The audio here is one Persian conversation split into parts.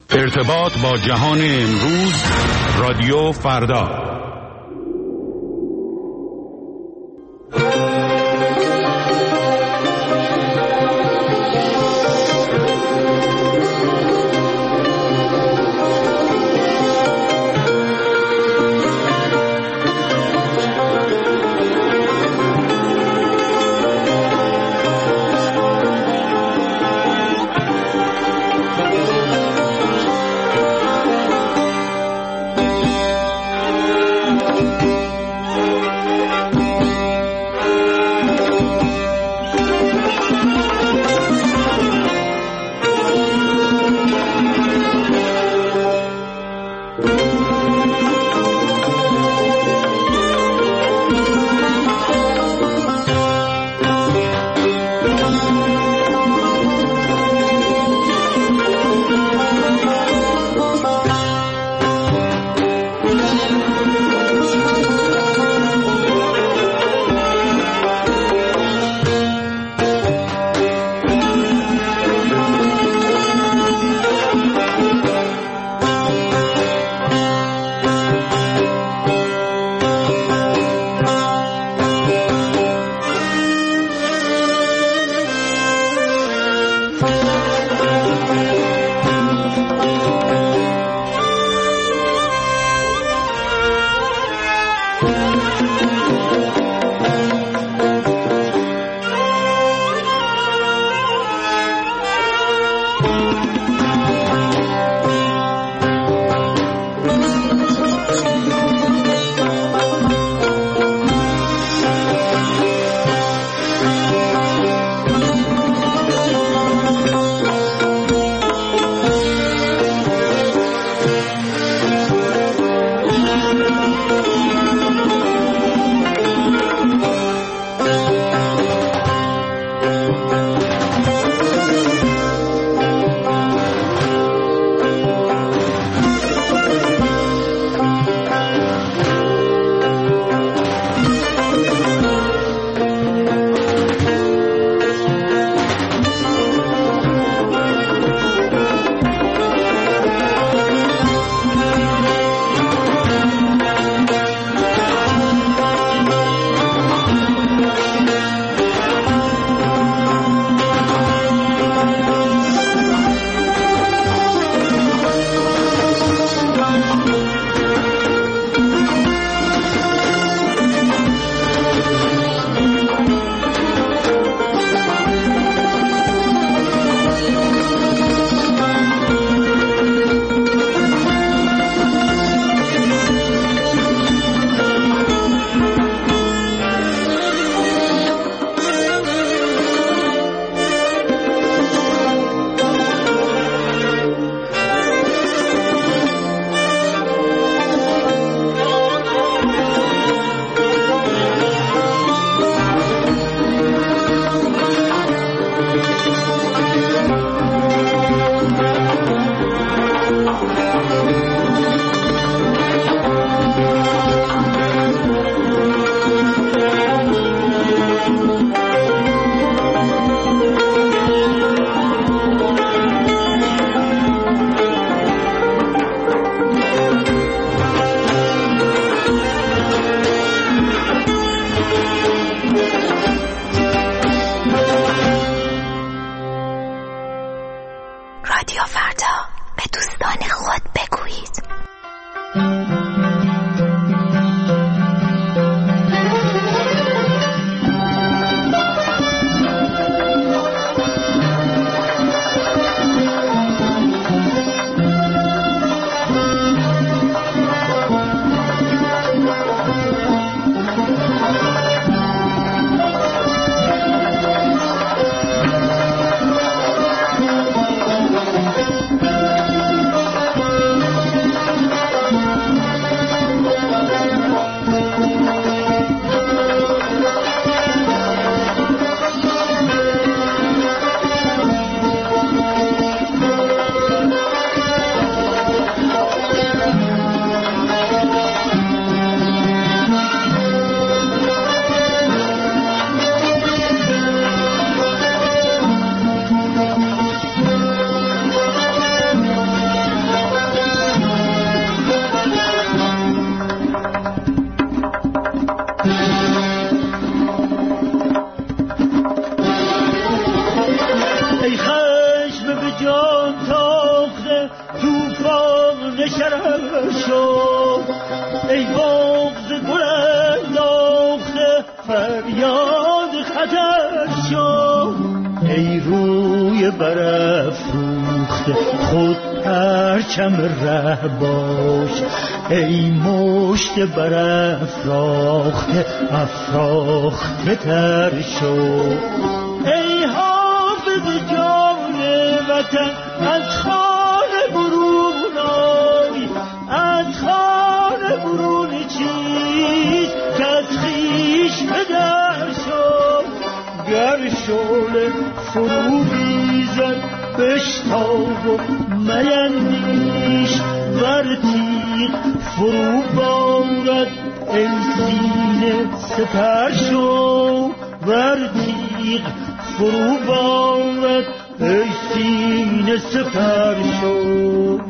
ارتباط با جهان امروز، رادیو فردا. جان تاخته توفان شرر شد، ای بغض گل انداخته فریاد خطر شد. ای روی برافروخته خود پرچم ره باش، ای مشت برافراخته افراخته تر شد. ای حافظ جان وطن از خانه برون آی، از خانه برون چیز که از خویش بدر شد. گر شعله فرو ریزد بشتاب و میندیش، ور تیغ فرو بارد ای سینه سپر شو، ور تیغ فرو بارد ای سینه سپر شو.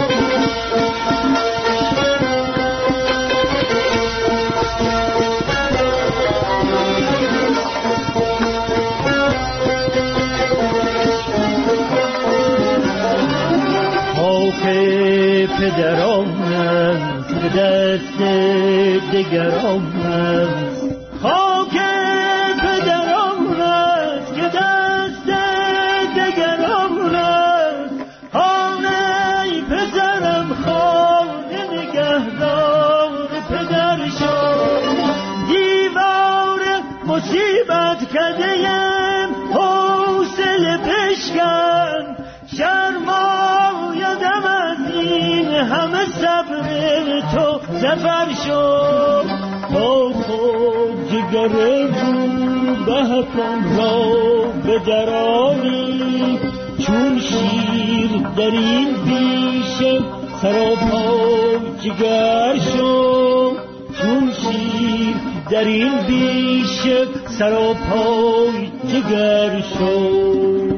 پدران است به دست دگران است، خاک پدران است که دست دگران است. خانه پدرم خانه نگهدار پدر شد، دیوار مصیبت کردیم حوصله بشکن. شرمایدم از این همه صبر تو زفر شد، تا خود جگر روبهکان را بدرانی. چون شیر در این بیشه سراپای جگر شد، چون شیر در این بیشه سراپای جگر شد.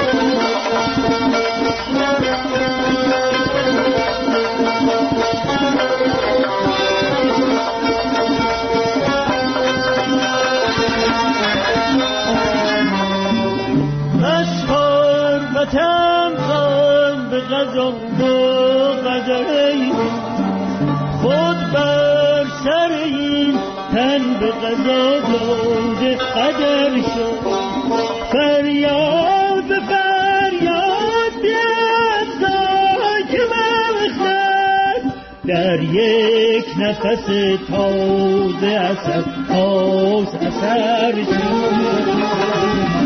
غم به غذا و قدری، خود بر سر این تن به غذا داده قدر شد. فریاد فریاد بیفزای که مغزد در یک نفس تازه اثر باز اثر شد.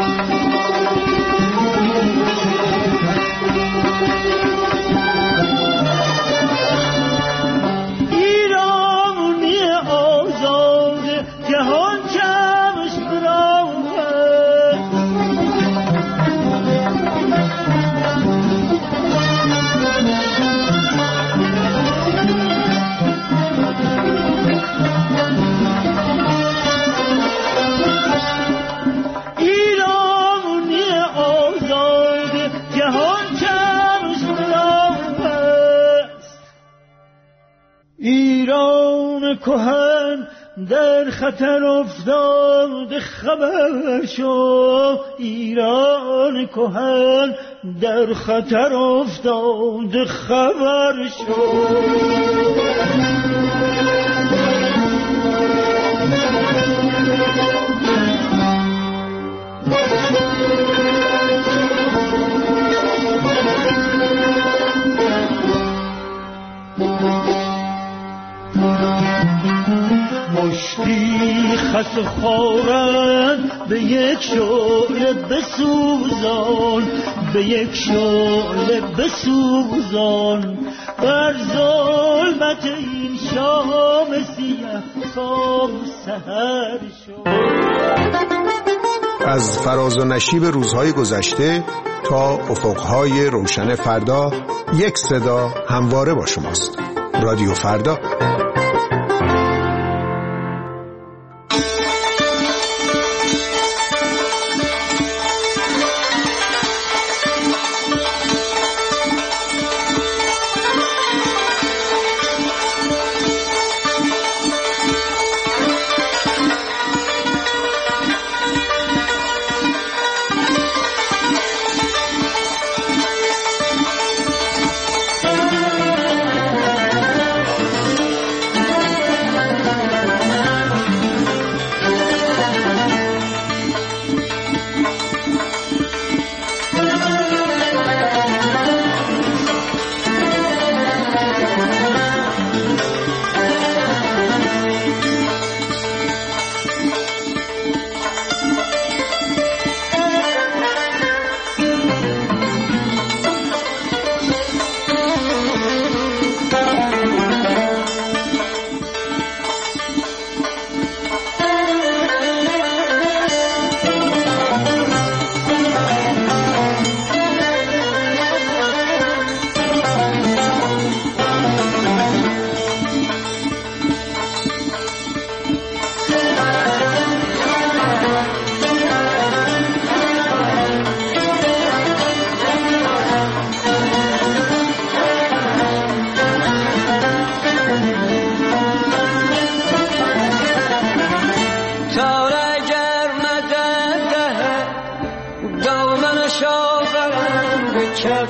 کهن در خطر افتاد خبر شو، ایران کهن در خطر افتاد خبر شو. مشتی خس و خارن به یک شعله بسوزان، به یک شعله بسوزان، بر ظلمت این شام سیاه صبح سحر شد. از فراز و نشیب روزهای گذشته تا افقهای روشن فردا، یک صدا همواره با شماست. رادیو فردا.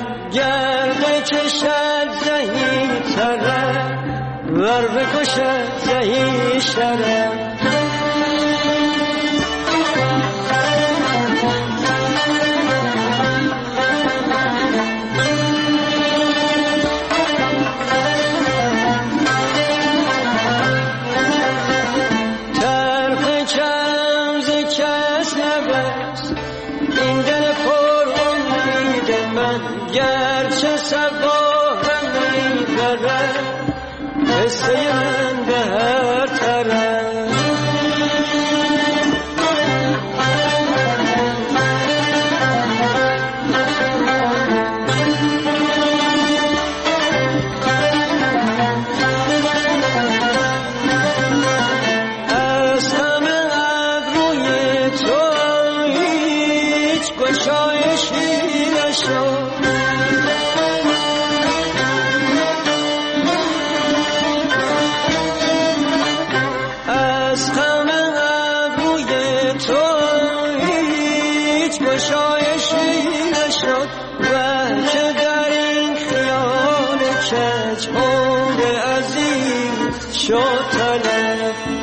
گر بکشد زهی تره ور بکشد زهی شره گرچه سباهم میبره قصه من به هر طرف از همه ابروی تو هیچ گشایشی نشد شد طلب